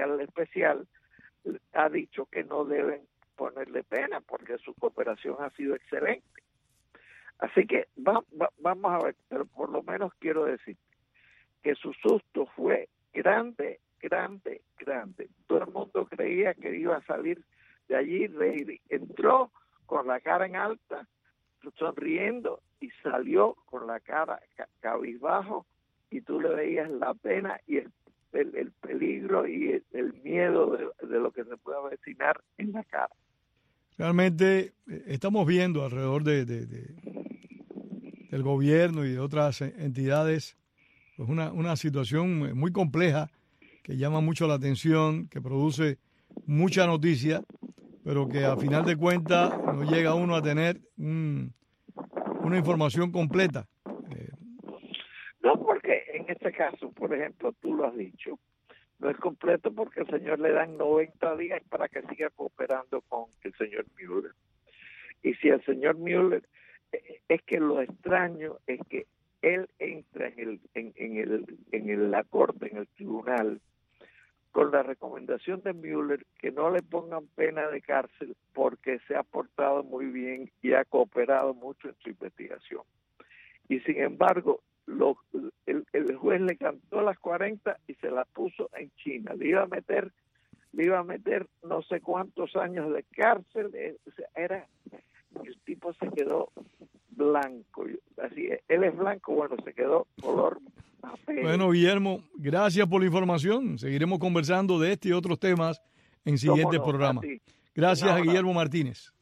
fiscal especial ha dicho que no deben ponerle pena porque su cooperación ha sido excelente. Así que vamos a ver, pero por lo menos quiero decir que su susto fue grande. Todo el mundo creía que iba a salir de allí, entró con la cara en alta, sonriendo, y salió con la cara cabizbajo, y tú le veías la pena y el peligro y el miedo de lo que se puede avecinar en la cara. Realmente estamos viendo alrededor del gobierno y de otras entidades pues una situación muy compleja que llama mucho la atención, que produce mucha noticia, pero que a final de cuentas no llega uno a tener una información completa. No, porque en este caso, por ejemplo, tú lo has dicho, no es completo porque al señor le dan 90 días para que siga cooperando con el señor Mueller. Y si el señor Mueller, es que lo extraño es que él entra en la corte, en el tribunal, con la recomendación de Mueller que no le pongan pena de cárcel porque se ha portado muy bien y ha cooperado mucho en su investigación. Y sin embargo, el juez le cantó las 40 y se las puso en China. Le iba a meter no sé cuántos años de cárcel. El tipo se quedó blanco. Así, él es blanco, bueno, se quedó color papel. Bueno, Guillermo, gracias por la información. Seguiremos conversando de este y otros temas en siguientes programas. Gracias a Guillermo Martínez.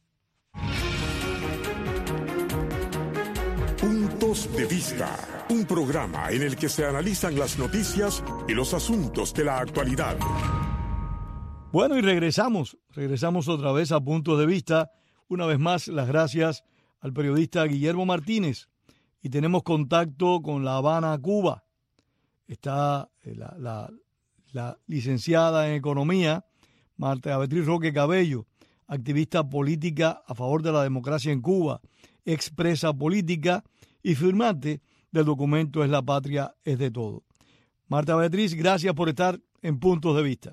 Puntos de Vista, un programa en el que se analizan las noticias y los asuntos de la actualidad. Bueno, y regresamos otra vez a Puntos de Vista. Una vez más, las gracias al periodista Guillermo Martínez. Y tenemos contacto con La Habana, Cuba. Está la licenciada en Economía, Marta Beatriz Roque Cabello, activista política a favor de la democracia en Cuba, expresa política y firmante del documento Es la Patria, es de todo. Marta Beatriz, gracias por estar en Puntos de Vista.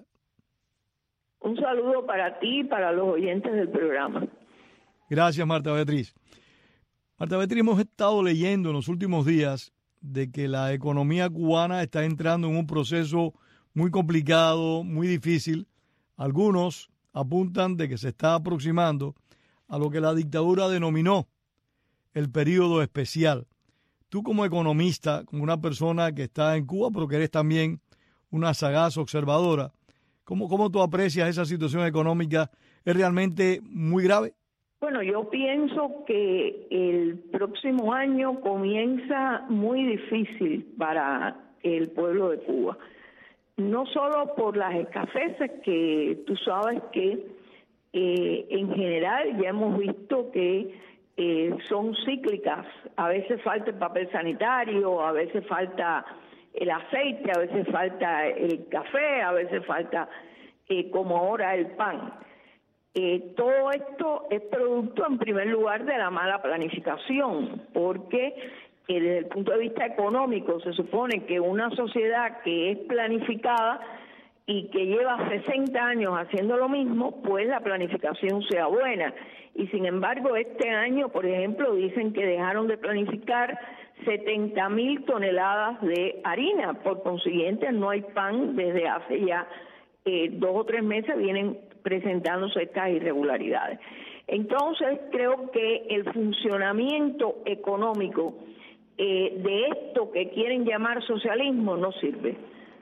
Un saludo para ti y para los oyentes del programa. Gracias, Marta Beatriz. Marta Beatriz, hemos estado leyendo en los últimos días de que la economía cubana está entrando en un proceso muy complicado, muy difícil. Algunos apuntan de que se está aproximando a lo que la dictadura denominó el periodo especial. Tú como economista, como una persona que está en Cuba, pero que eres también una sagaz observadora, ¿cómo tú aprecias esa situación económica? ¿Es realmente muy grave? Bueno, yo pienso que el próximo año comienza muy difícil para el pueblo de Cuba. No solo por las escaseces que tú sabes que en general ya hemos visto que son cíclicas. A veces falta el papel sanitario, a veces falta el aceite, a veces falta el café, a veces falta, como ahora, el pan. Todo esto es producto, en primer lugar, de la mala planificación, porque desde el punto de vista económico se supone que una sociedad que es planificada y que lleva 60 años haciendo lo mismo, pues la planificación sea buena. Y sin embargo, este año, por ejemplo, dicen que dejaron de planificar 70,000 toneladas de harina. Por consiguiente, no hay pan desde hace ya 2 o 3 meses, vienen presentándose estas irregularidades. Entonces, creo que el funcionamiento económico de esto que quieren llamar socialismo no sirve.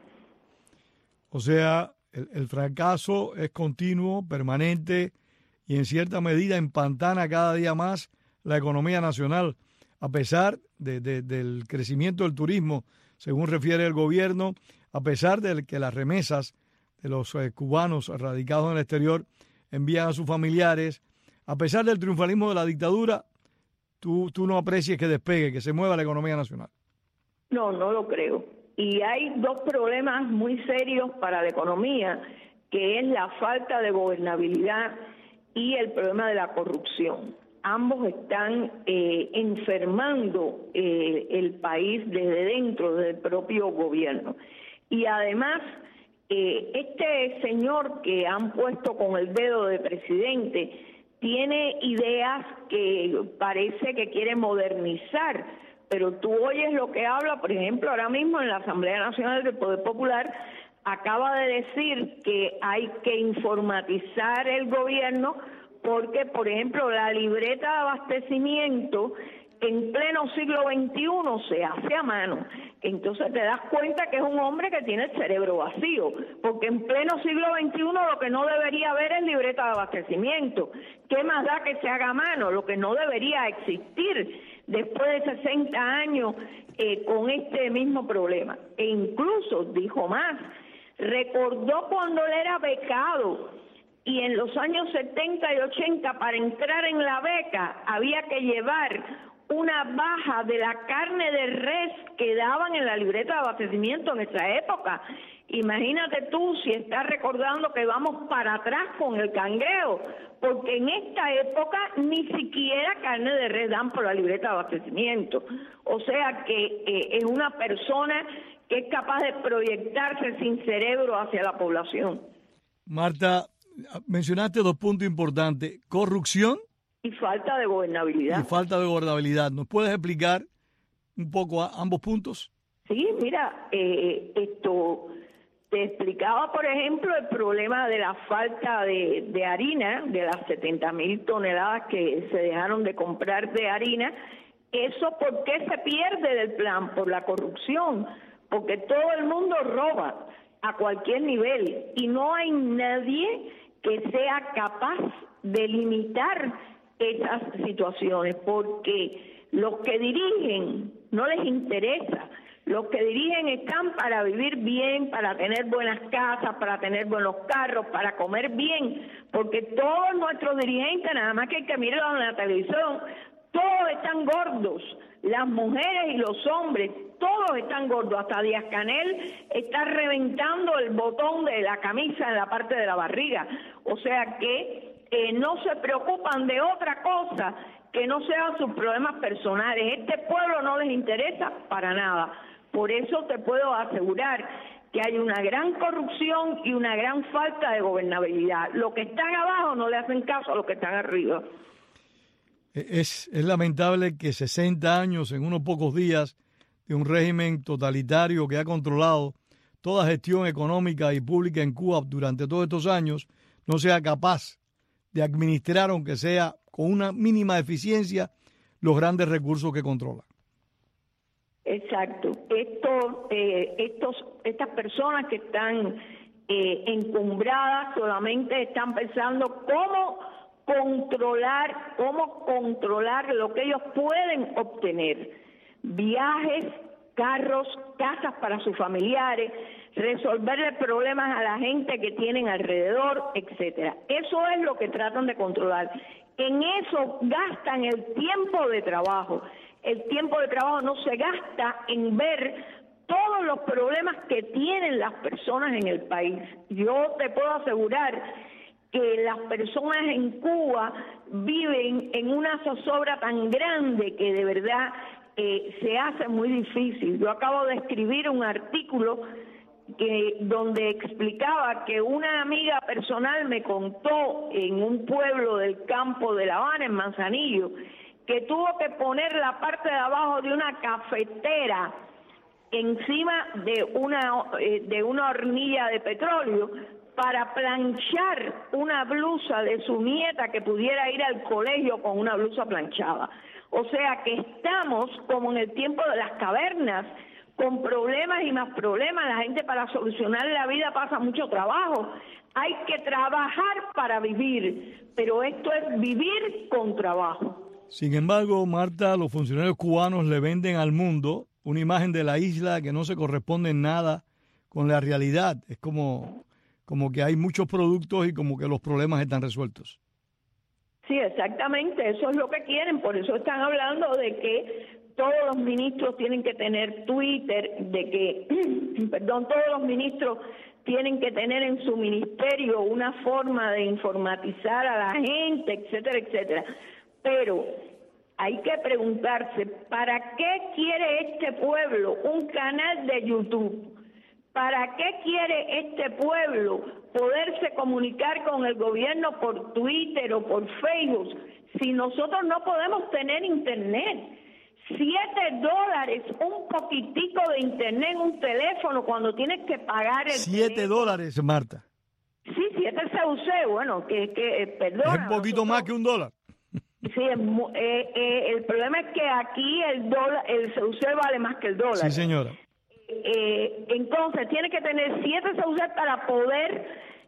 O sea, el fracaso es continuo, permanente y en cierta medida empantana cada día más la economía nacional, a pesar del crecimiento del turismo, según refiere el gobierno, a pesar de que las remesas de los cubanos radicados en el exterior envían a sus familiares, a pesar del triunfalismo de la dictadura, tú no aprecias que despegue, que se mueva la economía nacional. No lo creo. Y hay 2 problemas muy serios para la economía, que es la falta de gobernabilidad y el problema de la corrupción. Ambos están enfermando el país desde dentro del propio gobierno. Y además, este señor que han puesto con el dedo de presidente tiene ideas que parece que quiere modernizar, pero tú oyes lo que habla, por ejemplo, ahora mismo en la Asamblea Nacional del Poder Popular acaba de decir que hay que informatizar el gobierno porque, por ejemplo, la libreta de abastecimiento en pleno siglo XXI se hace a mano. Entonces te das cuenta que es un hombre que tiene el cerebro vacío, porque en pleno siglo XXI lo que no debería haber es libreta de abastecimiento. ¿Qué más da que se haga a mano? Lo que no debería existir después de 60 años con este mismo problema. E incluso, dijo más, recordó cuando él era becado y en los años 70 y 80 para entrar en la beca había que llevar una baja de la carne de res que daban en la libreta de abastecimiento en esa época. Imagínate tú si estás recordando que vamos para atrás con el cangrejo, porque en esta época ni siquiera carne de res dan por la libreta de abastecimiento. O sea que es una persona que es capaz de proyectarse sin cerebro hacia la población. Marta, mencionaste 2 puntos importantes: corrupción y falta de gobernabilidad. Y falta de gobernabilidad. ¿Nos puedes explicar un poco ambos puntos? Sí, mira, esto te explicaba, por ejemplo, el problema de la falta de harina, de las 70,000 toneladas que se dejaron de comprar de harina. ¿Eso por qué se pierde del plan? Por la corrupción, porque todo el mundo roba a cualquier nivel y no hay nadie que sea capaz de limitar esas situaciones, porque los que dirigen no les interesa. Los que dirigen están para vivir bien, para tener buenas casas, para tener buenos carros, para comer bien, porque todos nuestros dirigentes, nada más que hay que mirarlos en la televisión, todos están gordos, las mujeres y los hombres, todos están gordos, hasta Díaz-Canel está reventando el botón de la camisa en la parte de la barriga, o sea que no se preocupan de otra cosa que no sean sus problemas personales. Este pueblo no les interesa para nada. Por eso te puedo asegurar que hay una gran corrupción y una gran falta de gobernabilidad. Los que están abajo no le hacen caso a los que están arriba. Es lamentable que 60 años en unos pocos días de un régimen totalitario que ha controlado toda gestión económica y pública en Cuba durante todos estos años no sea capaz de administrar, aunque sea con una mínima eficiencia, los grandes recursos que controla. Exacto. Estas personas que están encumbradas solamente están pensando cómo controlar lo que ellos pueden obtener. Viajes, carros, casas para sus familiares, resolverle problemas a la gente que tienen alrededor, etcétera. Eso es lo que tratan de controlar. En eso gastan el tiempo de trabajo. El tiempo de trabajo no se gasta en ver todos los problemas que tienen las personas en el país. Yo te puedo asegurar que las personas en Cuba viven en una zozobra tan grande que de verdad se hace muy difícil. Yo acabo de escribir un artículo donde explicaba que una amiga personal me contó en un pueblo del campo de La Habana, en Manzanillo, que tuvo que poner la parte de abajo de una cafetera encima de una hornilla de petróleo para planchar una blusa de su nieta que pudiera ir al colegio con una blusa planchada. O sea que estamos como en el tiempo de las cavernas, con problemas y más problemas. La gente, para solucionar la vida, pasa mucho trabajo. Hay que trabajar para vivir, pero esto es vivir con trabajo. Sin embargo, Marta, los funcionarios cubanos le venden al mundo una imagen de la isla que no se corresponde en nada con la realidad. Es como que hay muchos productos y como que los problemas están resueltos. Sí, exactamente, eso es lo que quieren. Por eso están hablando de que todos los ministros tienen que tener Twitter, todos los ministros tienen que tener en su ministerio una forma de informatizar a la gente, etcétera, etcétera. Pero hay que preguntarse, ¿para qué quiere este pueblo un canal de YouTube? ¿Para qué quiere este pueblo poderse comunicar con el gobierno por Twitter o por Facebook si nosotros no podemos tener internet? $7, un poquitico de internet en un teléfono cuando tienes que pagar el $7, Marta. Sí, 7 CUC, bueno, perdón. Es un poquito más que $1. Sí, el problema es que aquí el CUC vale más que el dólar. Sí, señora. Entonces, tiene que tener 7 CUC para poder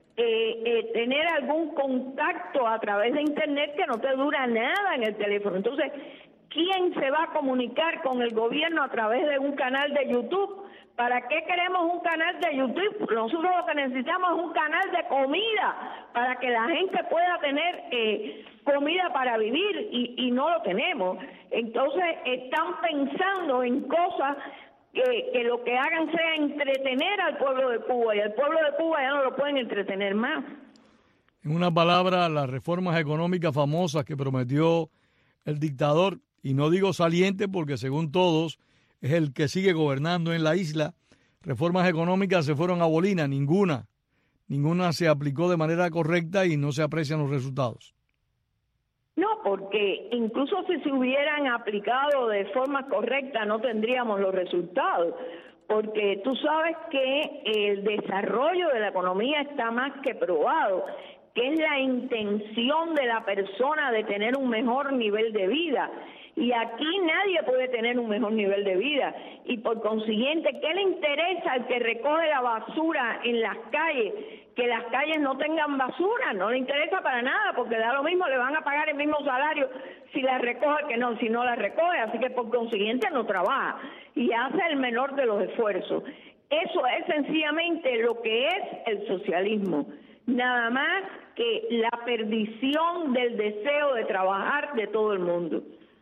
tener algún contacto a través de internet que no te dura nada en el teléfono. Entonces, ¿quién se va a comunicar con el gobierno a través de un canal de YouTube? ¿Para qué queremos un canal de YouTube? Nosotros lo que necesitamos es un canal de comida para que la gente pueda tener comida para vivir y no lo tenemos. Entonces están pensando en cosas que lo que hagan sea entretener al pueblo de Cuba, y al pueblo de Cuba ya no lo pueden entretener más. En una palabra, las reformas económicas famosas que prometió el dictador, y no digo saliente porque según todos es el que sigue gobernando en la isla, reformas económicas se fueron abolidas, ninguna se aplicó de manera correcta y no se aprecian los resultados. No, porque incluso si se hubieran aplicado de forma correcta no tendríamos los resultados, porque tú sabes que el desarrollo de la economía está más que probado, que es la intención de la persona de tener un mejor nivel de vida. Y aquí nadie puede tener un mejor nivel de vida. Y por consiguiente, ¿qué le interesa al que recoge la basura en las calles? Que las calles no tengan basura, no le interesa para nada, porque da lo mismo, le van a pagar el mismo salario si la recoge que no, si no la recoge. Así que por consiguiente no trabaja y hace el menor de los esfuerzos. Eso es sencillamente lo que es el socialismo. Nada más que la perdición del deseo de trabajar de todo el mundo.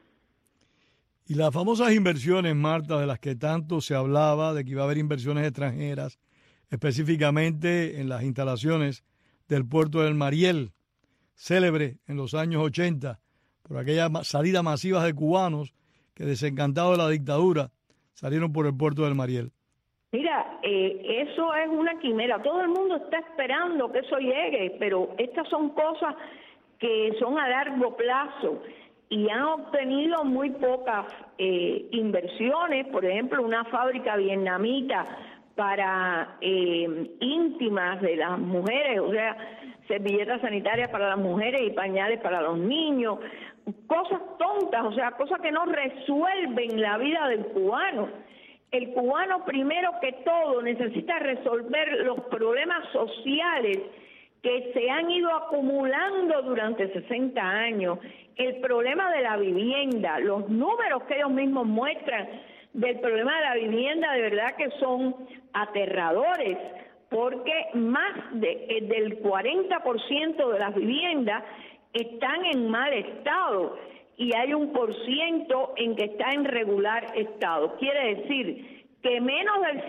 Y las famosas inversiones, Marta, de las que tanto se hablaba, de que iba a haber inversiones extranjeras, específicamente en las instalaciones del puerto del Mariel, célebre en los años 80, por aquella salida masiva de cubanos que, desencantados de la dictadura, salieron por el puerto del Mariel. Mira, eso es una quimera. Todo el mundo está esperando que eso llegue, pero estas son cosas que son a largo plazo y han obtenido muy pocas inversiones. Por ejemplo, una fábrica vietnamita para íntimas de las mujeres, o sea, servilletas sanitarias para las mujeres y pañales para los niños, cosas tontas, o sea, cosas que no resuelven la vida del cubano. El cubano, primero que todo, necesita resolver los problemas sociales que se han ido acumulando durante 60 años. El problema de la vivienda, los números que ellos mismos muestran del problema de la vivienda, de verdad que son aterradores, porque más del 40% de las viviendas están en mal estado y hay 1% en que está en regular estado. Quiere decir que menos del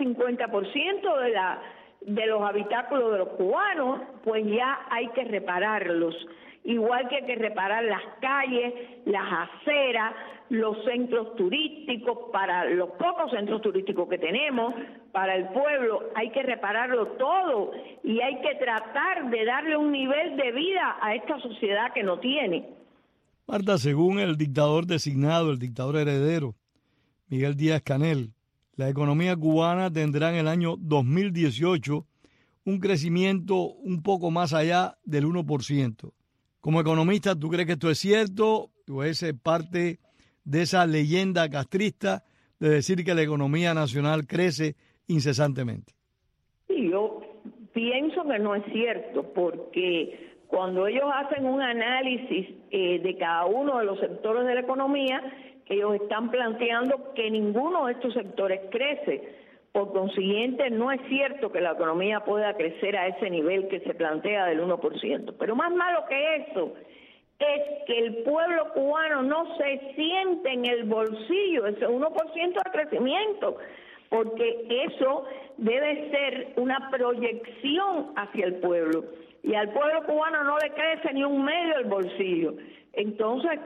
50% de los habitáculos de los cubanos, pues ya hay que repararlos. Igual que hay que reparar las calles, las aceras, los centros turísticos, para los pocos centros turísticos que tenemos, para el pueblo, hay que repararlo todo y hay que tratar de darle un nivel de vida a esta sociedad que no tiene. Marta, según el dictador designado, el dictador heredero, Miguel Díaz-Canel, la economía cubana tendrá en el año 2018 un crecimiento un poco más allá del 1%. Como economista, ¿tú crees que esto es cierto o es parte de esa leyenda castrista de decir que la economía nacional crece incesantemente? Sí, yo pienso que no es cierto, porque cuando ellos hacen un análisis de cada uno de los sectores de la economía, ellos están planteando que ninguno de estos sectores crece. Por consiguiente, no es cierto que la economía pueda crecer a ese nivel que se plantea del 1%. Pero más malo que eso es que el pueblo cubano no se siente en el bolsillo ese 1% de crecimiento, porque eso debe ser una proyección hacia el pueblo. Y al pueblo cubano no le crece ni un medio el bolsillo. Entonces,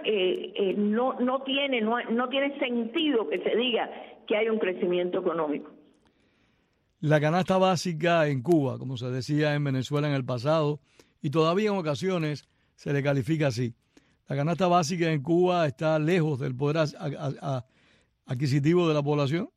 no tiene sentido que se diga que hay un crecimiento económico. La canasta básica en Cuba, como se decía en Venezuela en el pasado, y todavía en ocasiones se le califica así. La canasta básica en Cuba está lejos del poder adquisitivo de la población.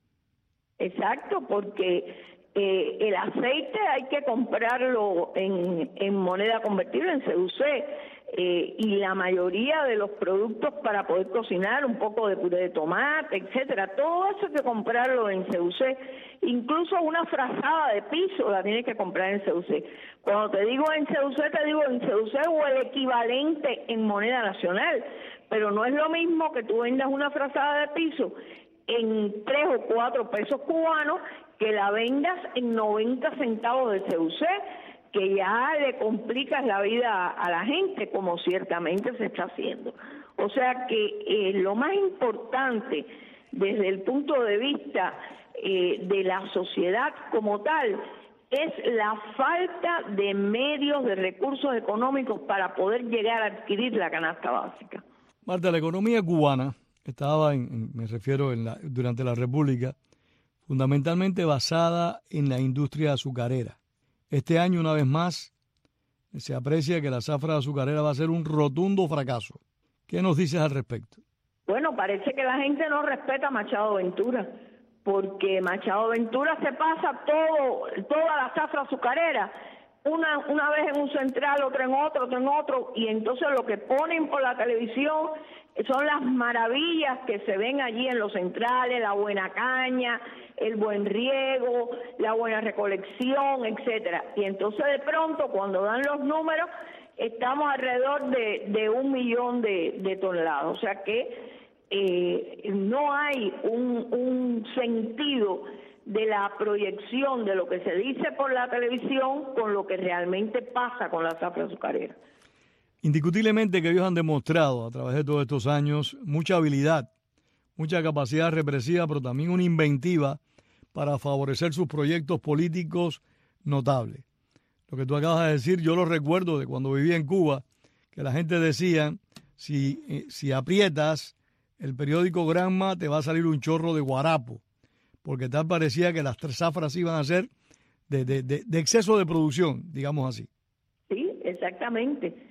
Exacto, porque el aceite hay que comprarlo en moneda convertible, en CUC, y la mayoría de los productos para poder cocinar, un poco de puré de tomate, etcétera, todo eso hay que comprarlo en CUC. Incluso una frazada de piso la tienes que comprar en CUC. Cuando te digo en CUC, te digo en CUC o el equivalente en moneda nacional, pero no es lo mismo que tú vendas una frazada de piso en 3 o 4 pesos cubanos que la vendas en 90 centavos de CUC, que ya le complicas la vida a la gente, como ciertamente se está haciendo. O sea que lo más importante desde el punto de vista de la sociedad como tal es la falta de medios, de recursos económicos para poder llegar a adquirir la canasta básica. Marta, la economía cubana estaba, me refiero, durante la República, fundamentalmente basada en la industria azucarera. Este año, una vez más, se aprecia que la zafra azucarera va a ser un rotundo fracaso. ¿Qué nos dices al respecto? Bueno, parece que la gente no respeta a Machado Ventura, porque Machado Ventura se pasa toda la zafra azucarera, una vez en un central, otra en otro, y entonces lo que ponen por la televisión son las maravillas que se ven allí en los centrales, la buena caña, el buen riego, la buena recolección, etcétera. Y entonces de pronto, cuando dan los números, estamos alrededor de 1 millón de toneladas. O sea que no hay un sentido de la proyección de lo que se dice por la televisión con lo que realmente pasa con la zafra azucarera. Indiscutiblemente que ellos han demostrado a través de todos estos años mucha habilidad, mucha capacidad represiva, pero también una inventiva para favorecer sus proyectos políticos notables. Lo que tú acabas de decir, yo lo recuerdo de cuando vivía en Cuba, que la gente decía, si aprietas el periódico Granma te va a salir un chorro de guarapo, porque tal parecía que las 3 zafras iban a ser de exceso de producción, digamos así. Sí, exactamente.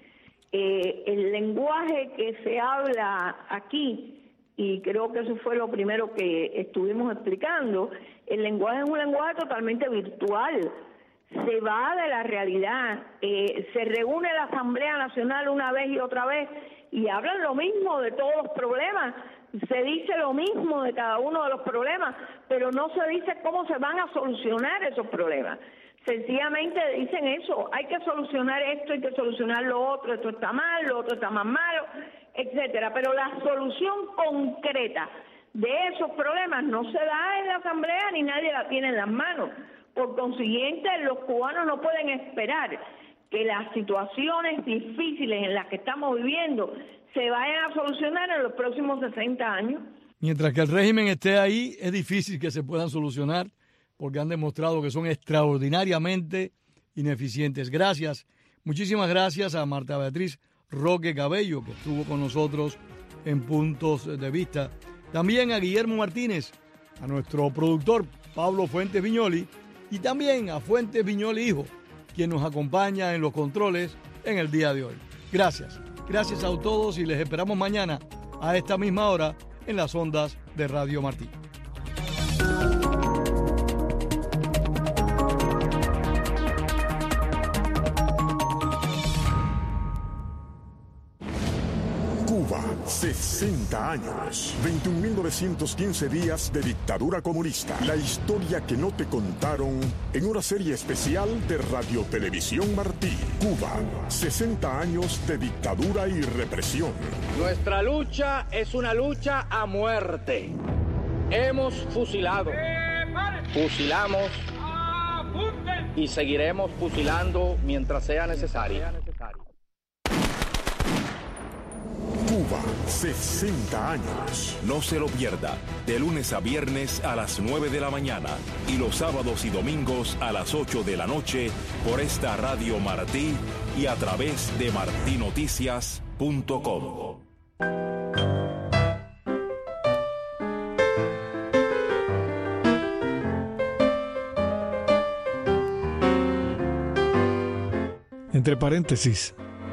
El lenguaje que se habla aquí, y creo que eso fue lo primero que estuvimos explicando, el lenguaje es un lenguaje totalmente virtual, se va de la realidad, se reúne la Asamblea Nacional una vez y otra vez y hablan lo mismo de todos los problemas, se dice lo mismo de cada uno de los problemas, pero no se dice cómo se van a solucionar esos problemas. Sencillamente dicen eso, hay que solucionar esto, hay que solucionar lo otro, esto está mal, lo otro está más malo, etcétera. Pero la solución concreta de esos problemas no se da en la Asamblea ni nadie la tiene en las manos. Por consiguiente, los cubanos no pueden esperar que las situaciones difíciles en las que estamos viviendo se vayan a solucionar en los próximos 60 años. Mientras que el régimen esté ahí, es difícil que se puedan solucionar, porque han demostrado que son extraordinariamente ineficientes. Gracias, muchísimas gracias a Marta Beatriz Roque Cabello, que estuvo con nosotros en Puntos de Vista. También a Guillermo Martínez, a nuestro productor Pablo Fuentes Viñoli, y también a Fuentes Viñoli Hijo, quien nos acompaña en los controles en el día de hoy. Gracias a todos y les esperamos mañana a esta misma hora en las ondas de Radio Martí. Cuba, 60 años, 21.915 días de dictadura comunista. La historia que no te contaron en una serie especial de Radio Televisión Martí. Cuba, 60 años de dictadura y represión. Nuestra lucha es una lucha a muerte. Hemos fusilado, fusilamos y seguiremos fusilando mientras sea necesario. Cuba, 60 años. No se lo pierda, de lunes a viernes a las 9 de la mañana y los sábados y domingos a las 8 de la noche por esta Radio Martí y a través de martinoticias.com. Entre paréntesis.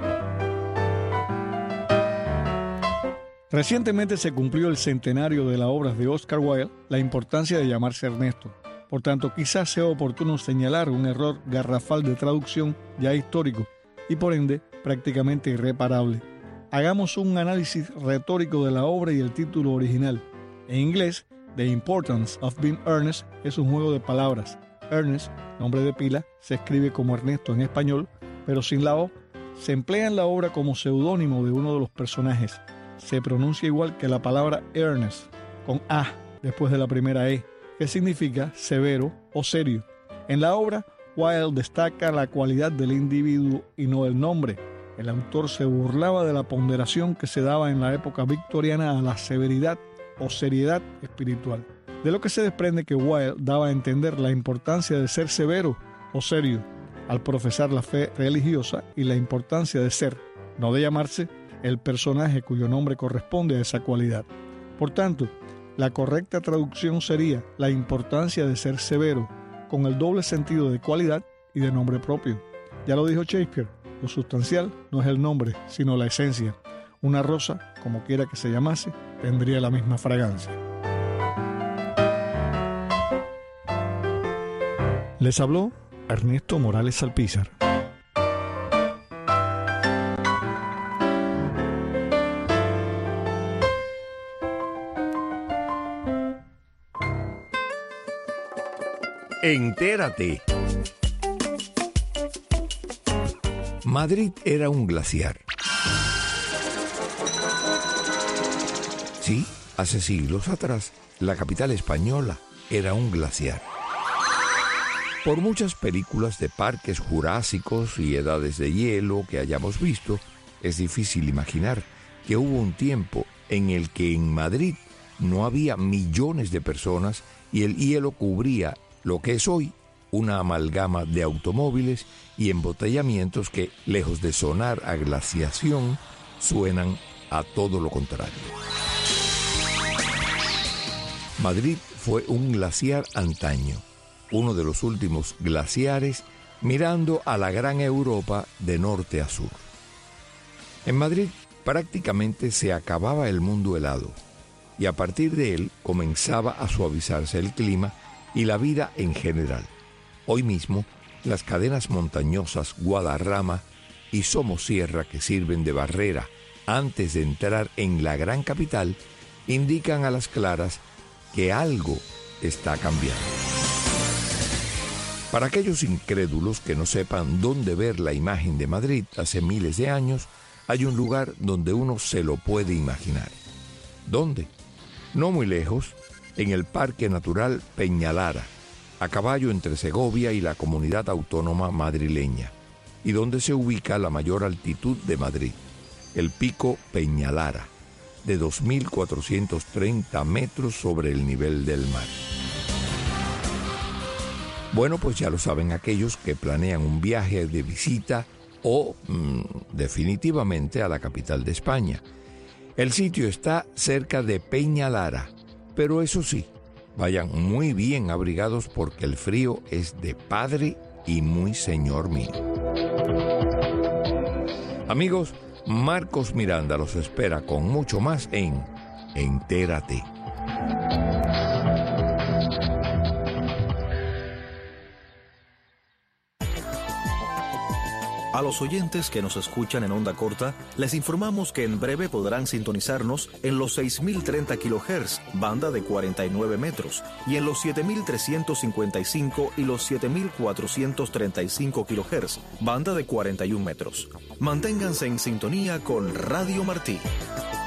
Recientemente se cumplió el centenario de la obra de Oscar Wilde, La importancia de llamarse Ernesto. Por tanto, quizás sea oportuno señalar un error garrafal de traducción ya histórico y por ende prácticamente irreparable. Hagamos un análisis retórico de la obra y el título original. En inglés, The Importance of Being Earnest es un juego de palabras. Ernest, nombre de pila, se escribe como Ernesto en español, pero sin la O. Se emplea en la obra como seudónimo de uno de los personajes. Se pronuncia igual que la palabra earnest, con A después de la primera E, que significa severo o serio. En la obra, Wilde destaca la cualidad del individuo y no el nombre. El autor se burlaba de la ponderación que se daba en la época victoriana a la severidad o seriedad espiritual, de lo que se desprende que Wilde daba a entender la importancia de ser severo o serio al profesar la fe religiosa y la importancia de ser, no de llamarse, el personaje cuyo nombre corresponde a esa cualidad. Por tanto, la correcta traducción sería la importancia de ser severo, con el doble sentido de cualidad y de nombre propio. Ya lo dijo Shakespeare, lo sustancial no es el nombre, sino la esencia. Una rosa, como quiera que se llamase, tendría la misma fragancia. Les habló Ernesto Morales Alpizar. Entérate. Madrid era un glaciar. Sí, hace siglos atrás, la capital española era un glaciar. Por muchas películas de parques jurásicos y edades de hielo que hayamos visto, es difícil imaginar que hubo un tiempo en el que en Madrid no había millones de personas y el hielo cubría lo que es hoy una amalgama de automóviles y embotellamientos que, lejos de sonar a glaciación, suenan a todo lo contrario. Madrid fue un glaciar antaño, uno de los últimos glaciares mirando a la gran Europa de norte a sur. En Madrid prácticamente se acababa el mundo helado y a partir de él comenzaba a suavizarse el clima y la vida en general. Hoy mismo, las cadenas montañosas Guadarrama y Somosierra, que sirven de barrera antes de entrar en la gran capital, indican a las claras que algo está cambiando. Para aquellos incrédulos que no sepan dónde ver la imagen de Madrid hace miles de años, hay un lugar donde uno se lo puede imaginar. ¿Dónde? No muy lejos, en el Parque Natural Peñalara, a caballo entre Segovia y la comunidad autónoma madrileña, y donde se ubica la mayor altitud de Madrid, el Pico Peñalara, de 2.430 metros sobre el nivel del mar. Bueno, pues ya lo saben aquellos que planean un viaje de visita o definitivamente a la capital de España. El sitio está cerca de Peñalara, pero eso sí, vayan muy bien abrigados porque el frío es de padre y muy señor mío. Amigos, Marcos Miranda los espera con mucho más en Entérate. A los oyentes que nos escuchan en onda corta, les informamos que en breve podrán sintonizarnos en los 6.030 kHz, banda de 49 metros, y en los 7.355 y los 7.435 kHz, banda de 41 metros. Manténganse en sintonía con Radio Martí.